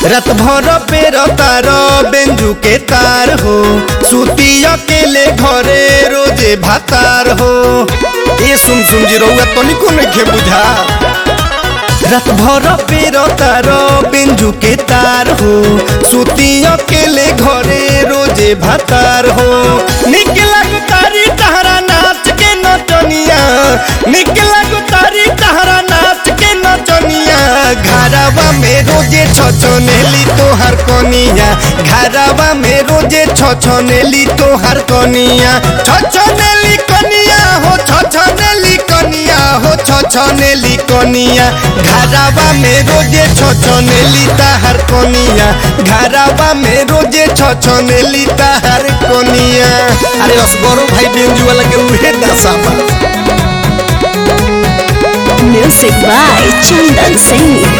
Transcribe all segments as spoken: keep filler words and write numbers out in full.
रात भर पेर तार बेंजू के तार हो, सुती अकेले घरे रोजे भातार हो। ए सुन सुन जी रउआ तनिको नइखे बुझा। रात भर पेर तार बेंजू के तार हो, सुती अकेले घरे रोजे भातार हो। निक लागू तारी तहरा नाच के नचनिया, निक लागू तारी तहरा नाच के नचनिया। घरवा में रोजे छछनेली तोहर कनिया, घरवा में रोजे छछनेली तोहर कनिया। छछनेली कनिया हो, छछनेली कनिया हो, छछनेली कनिया। घरवा में रोजे छछनेली तहर कनिया, घरवा में रोजे छछनेली तहर कनिया। अरे असगरो भाई बेंजू वाला के उहे दशा बा। Music by Chandan Singh.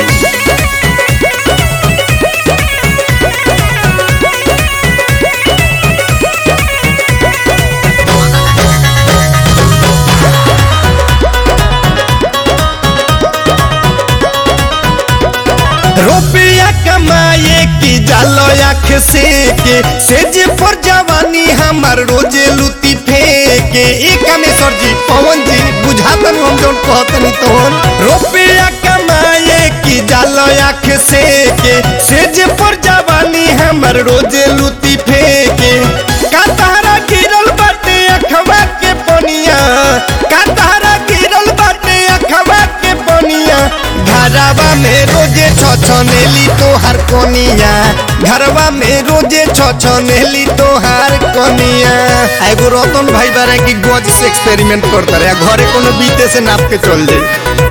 रुपया कमाए की जालो आँख से के, सेज पर जवानी हमार रोजे लुटी फेंके। ए कामेश्वर जी पवन जी बुझातन हम जोन कहतनी तोन। रुपया कमाए की जालो आँख से के, सेज पर जवानी हमार रोजे लुटी फेंके। का तारा गिरल बाटे अखवा के पनिया, का तारा गिरल बाटे अखवा के पनिया। घरवा में रोजे छछनेली तोहार कनिया, घरवा में रोजे छछनेली तोहार कनिया। एगो रतन भाई बारे की गज से एक्सपेरिमेंट करता रहे, घरे कोनो बीते से नाप के चल जाए।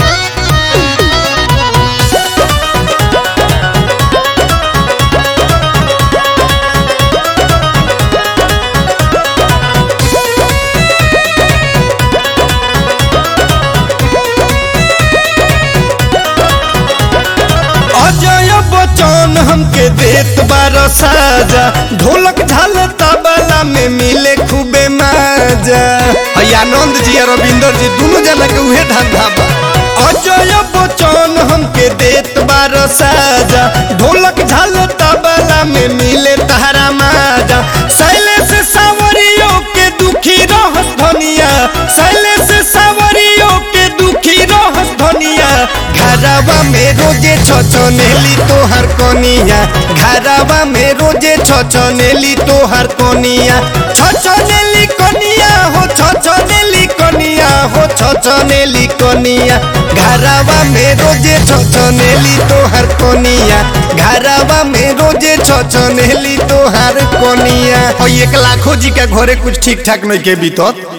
अजय बच्चन हमके देत बार साजा, ढोलक झाल तबला में मिले खूबे माजा। आनंद जी और रविंदर जी दोनों जना के उहे धंधा बा। अजय बच्चन हमके देत बार साजा, ढोलक झाल तबला में मिले तहरा माजा। शैलेश सावरियों के दुखी रहस धनिया, शैलेश सावरियों के दुखी रहस धनिया। घरवा में रोजे छछनेली तोहर कनिया, घरवा में रोजे छछनेली तोहर कनिया। छछनेली कनिया हो, छछनेली कनिया हो, छछनेली कनिया। घरवा में रोजे छछनेली तोहर कनिया, घरवा में रोजे छछनेली तोहर कनिया। और एक लाखों जी के घरे कुछ ठीक ठाक नहीं के बीतत।